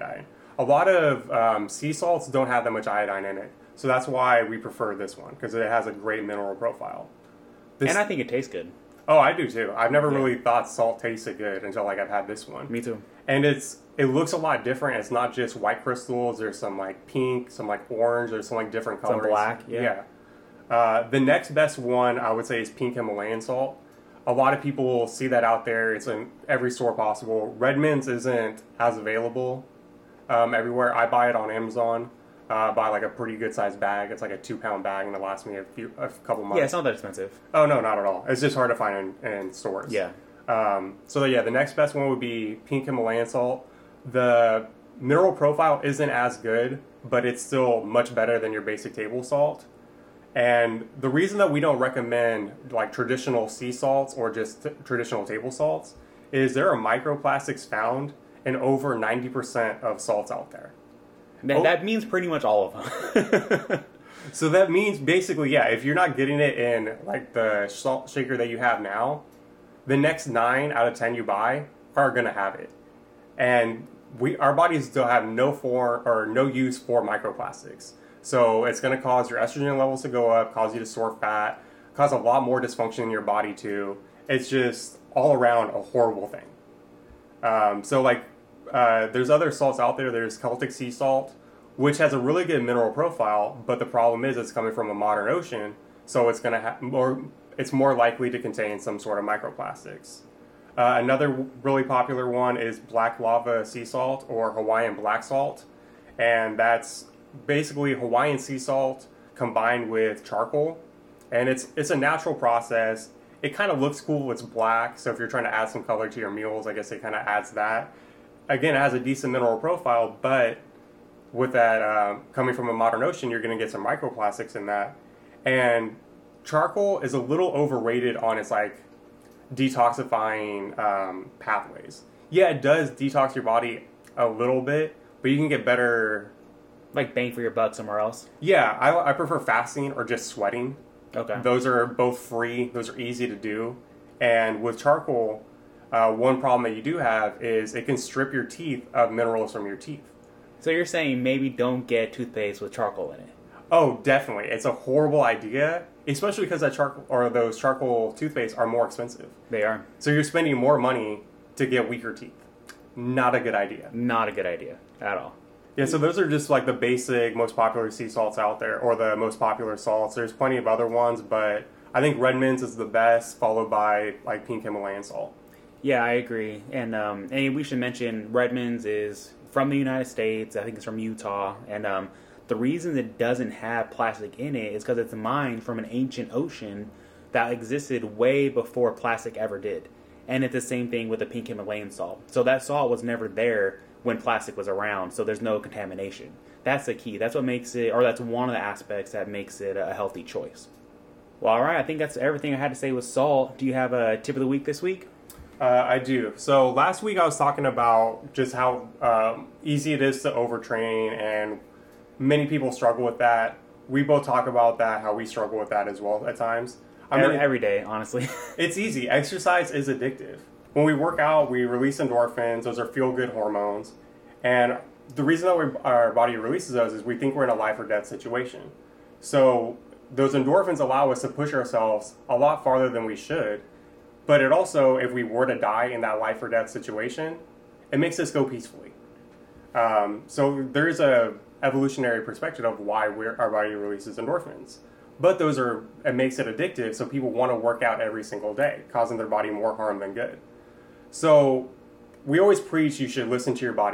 A lot of sea salts don't have that much iodine in it. So that's why we prefer this one, because it has a great mineral profile. And I think it tastes good. Oh, I do too. I've never really thought salt tasted good until like I've had this one. Me too. And it looks a lot different. It's not just white crystals. There's some like pink, some like orange. There's some like different colors. Some black. Yeah. The next best one I would say is pink Himalayan salt. A lot of people see that out there. It's in every store possible. Redmond's isn't as available everywhere. I buy it on Amazon. Buy like a pretty good sized bag. It's like a 2-pound bag, and it lasts me a couple months. Yeah, it's not that expensive. Oh no, not at all. It's just hard to find in stores. Yeah. The next best one would be pink Himalayan salt. The mineral profile isn't as good, but it's still much better than your basic table salt. And the reason that we don't recommend like traditional sea salts or just traditional table salts is there are microplastics found in over 90% of salts out there. That means pretty much all of them. So that means basically, if you're not getting it in like the salt shaker that you have now, the next 9 out of 10 you buy are going to have it. And our bodies still have no use for microplastics. So it's going to cause your estrogen levels to go up, cause you to store fat, cause a lot more dysfunction in your body too. It's just all around a horrible thing. There's other salts out there. There's Celtic sea salt, which has a really good mineral profile, but the problem is it's coming from a modern ocean, so it's going to it's more likely to contain some sort of microplastics. Another really popular one is black lava sea salt or Hawaiian black salt, and that's basically Hawaiian sea salt combined with charcoal, and it's a natural process. It kind of looks cool. It's black, so if you're trying to add some color to your meals, I guess it kind of adds that. Again, it has a decent mineral profile, but with that coming from a modern ocean, you're going to get some microplastics in that. And charcoal is a little overrated on its like detoxifying pathways. Yeah, it does detox your body a little bit, but you can get better, like bang for your buck somewhere else. Yeah, I prefer fasting or just sweating. Okay. Those are both free. Those are easy to do. And with charcoal, one problem that you do have is it can strip your teeth of minerals from your teeth. So you're saying maybe don't get toothpaste with charcoal in it? Oh, definitely. It's a horrible idea, especially because those charcoal toothpaste are more expensive. They are. So you're spending more money to get weaker teeth. Not a good idea. Not a good idea at all. Yeah, so those are just like the basic, most popular sea salts out there, or the most popular salts. There's plenty of other ones, but I think Redmond's is the best, followed by like pink Himalayan salt. Yeah, I agree. And we should mention Redmond's is from the United States. I think it's from Utah. And the reason it doesn't have plastic in it is because it's mined from an ancient ocean that existed way before plastic ever did. And it's the same thing with the pink Himalayan salt. So that salt was never there when plastic was around, so there's no contamination. That's the key. That's what makes it, or that's one of the aspects that makes it a healthy choice. Well, all right, I think that's everything I had to say with salt. Do you have a tip of the week this week? I do. So last week I was talking about just how easy it is to overtrain, and many people struggle with that. We both talk about that, how we struggle with that as well at times. Every day, honestly. It's easy. Exercise is addictive. When we work out, we release endorphins. Those are feel-good hormones. And the reason that our body releases those is we think we're in a life or death situation. So those endorphins allow us to push ourselves a lot farther than we should. But it also, if we were to die in that life or death situation, it makes us go peacefully. So there is a evolutionary perspective of why our body releases endorphins. But it makes it addictive, so people want to work out every single day, causing their body more harm than good. So we always preach you should listen to your body.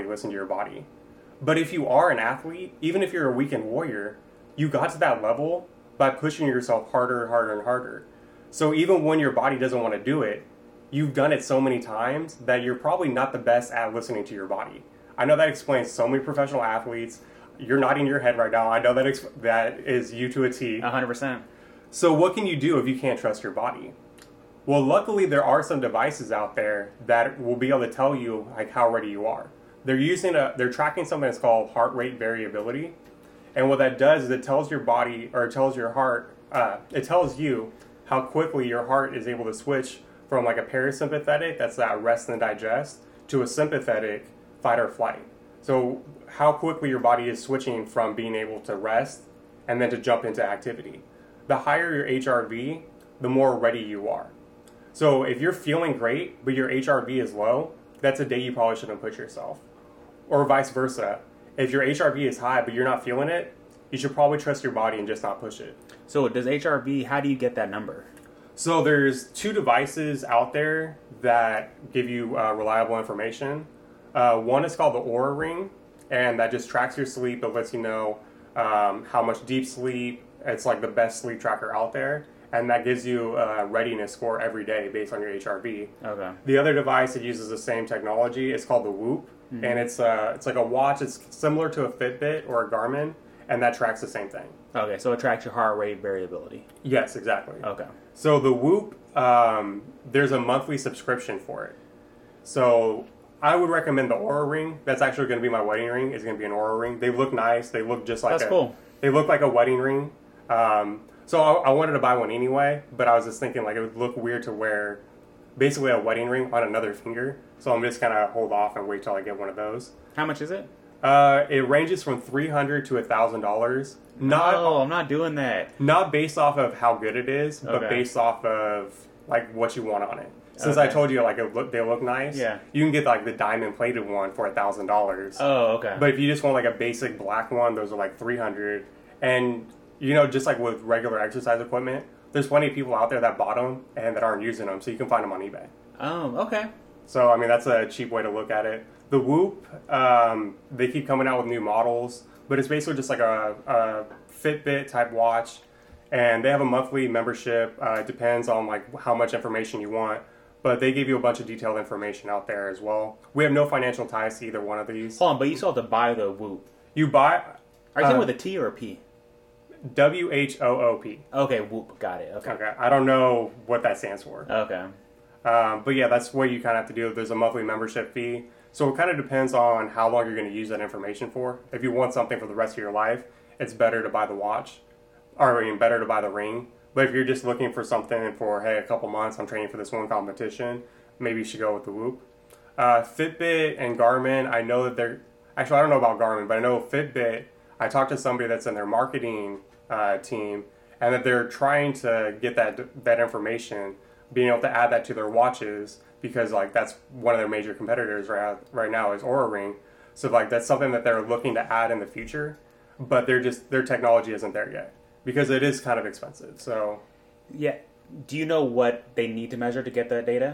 But if you are an athlete, even if you're a weekend warrior, you got to that level by pushing yourself harder and harder and harder. So even when your body doesn't want to do it, you've done it so many times that you're probably not the best at listening to your body. I know that explains so many professional athletes. You're nodding your head right now. I know that is you to a T. 100%. So what can you do if you can't trust your body? Well, luckily there are some devices out there that will be able to tell you like how ready you are. They're tracking something that's called heart rate variability, and what that does is it tells your body, or it tells your heart, it tells you how quickly your heart is able to switch from like a parasympathetic, that's that rest and digest, to a sympathetic fight or flight. So how quickly your body is switching from being able to rest and then to jump into activity. The higher your HRV, the more ready you are. So if you're feeling great, but your HRV is low, that's a day you probably shouldn't push yourself. Or vice versa. If your HRV is high, but you're not feeling it, you should probably trust your body and just not push it. So does HRV, how do you get that number? So there's 2 devices out there that give you reliable information. One is called the Oura Ring, and that just tracks your sleep. It lets you know how much deep sleep. It's like the best sleep tracker out there, and that gives you a readiness score every day based on your HRV. Okay. The other device that uses the same technology is called the Whoop, and it's like a watch. It's similar to a Fitbit or a Garmin, and that tracks the same thing. Okay, so it tracks your heart rate variability. Yes, exactly. Okay. So the Whoop, there's a monthly subscription for it. So I would recommend the Oura Ring. That's actually going to be my wedding ring. It's going to be an Oura Ring. They look nice. They look just like cool. They look like a wedding ring. So I wanted to buy one anyway, but I was just thinking like it would look weird to wear basically a wedding ring on another finger. So I'm just gonna hold off and wait till I get one of those. How much is it? It ranges from $300 to $1,000. No, I'm not doing that. Not based off of how good it is, but Okay. based off of like what you want on it. Since I Okay. told you like they look nice, Yeah. you can get like the diamond plated one for $1,000. Oh, okay. But if you just want like a basic black one, those are like $300. And you know, just like with regular exercise equipment, there's plenty of people out there that bought them and that aren't using them, so you can find them on eBay. Okay. So I mean, that's a cheap way to look at it. The Whoop, they keep coming out with new models, but it's basically just like a Fitbit type watch, and they have a monthly membership. It depends on like how much information you want, but they give you a bunch of detailed information out there as well. We have no financial ties to either one of these. Hold on, but you still have to buy the Whoop. You buy Are you saying with a T or a P? WHOOP. Okay, Whoop. Got it. Okay. Okay, I don't know what that stands for. Okay. But yeah, that's what you kind of have to do. There's a monthly membership fee. So it kind of depends on how long you're going to use that information for. If you want something for the rest of your life, it's better to buy the watch. Or I mean, better to buy the ring. But if you're just looking for something for, hey, a couple months, I'm training for this one competition, maybe you should go with the Whoop. Fitbit and Garmin, I know that they're... Actually, I don't know about Garmin, but I know Fitbit, I talked to somebody that's in their marketing team, and that they're trying to get that information, being able to add that to their watches, because like that's one of their major competitors right now is Oura Ring. So like that's something that they're looking to add in the future, but their technology isn't there yet because it is kind of expensive. So Yeah. Do you know what they need to measure to get that data?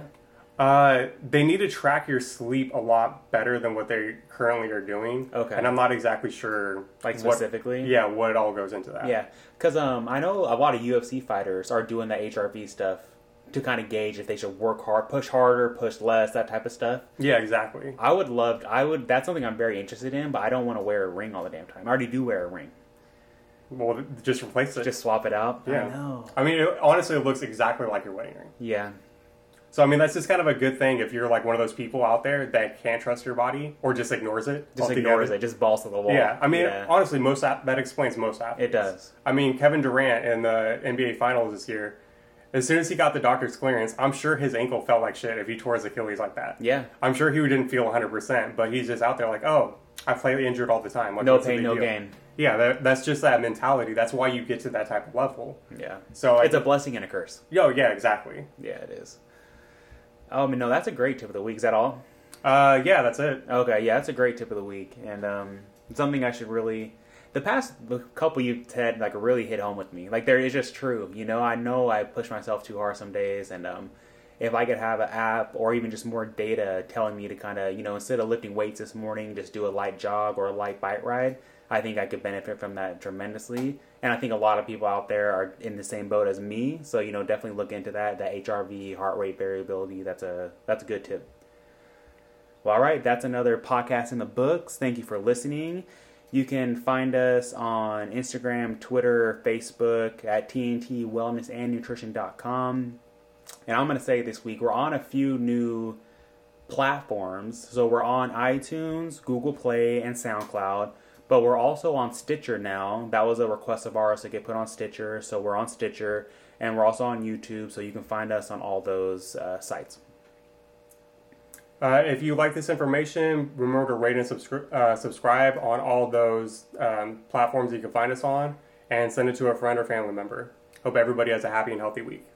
they need to track your sleep a lot better than what they currently are doing. Okay. And I'm not exactly sure Like specifically? what all goes into that. Yeah. Because I know a lot of UFC fighters are doing that HRV stuff to kind of gauge if they should work hard, push harder, push less, that type of stuff. Yeah, exactly. That's something I'm very interested in, but I don't want to wear a ring all the damn time. I already do wear a ring. Well, just replace it. Just swap it out. Yeah. I know. I mean, honestly, it looks exactly like your wedding ring. Yeah. So, I mean, that's just kind of a good thing if you're like one of those people out there that can't trust your body or just ignores it. Just altogether. ignores it. Just balls to the wall. Yeah. I mean, honestly, that explains most athletes. It does. I mean, Kevin Durant in the NBA Finals this year, as soon as he got the doctor's clearance, I'm sure his ankle felt like shit if he tore his Achilles like that. Yeah. I'm sure he didn't feel 100%, but he's just out there like, oh, I play injured all the time. Like, No what's the pain, big no deal? gain. Yeah, that's just that mentality. That's why you get to that type of level. Yeah. So It's a blessing and a curse. yeah, exactly. Yeah, it is. Oh, I mean, no, that's a great tip of the week. Is that all? Yeah, that's it. Okay, yeah, that's a great tip of the week. And something I should really... The past couple you've had, like, really hit home with me. Like, it's just true. You know I push myself too hard some days, and if I could have an app or even just more data telling me to kind of, instead of lifting weights this morning, just do a light jog or a light bike ride, I think I could benefit from that tremendously. And I think a lot of people out there are in the same boat as me. So, definitely look into that HRV, heart rate variability. That's a good tip. Well, all right, that's another podcast in the books. Thank you for listening. You can find us on Instagram, Twitter, Facebook at tntwellnessandnutrition.com. And I'm going to say this week, we're on a few new platforms. So we're on iTunes, Google Play, and SoundCloud. But we're also on Stitcher now. That was a request of ours to get put on Stitcher. So we're on Stitcher. And we're also on YouTube. So you can find us on all those sites. If you like this information, remember to rate and subscribe on all those platforms you can find us on, and send it to a friend or family member. Hope everybody has a happy and healthy week.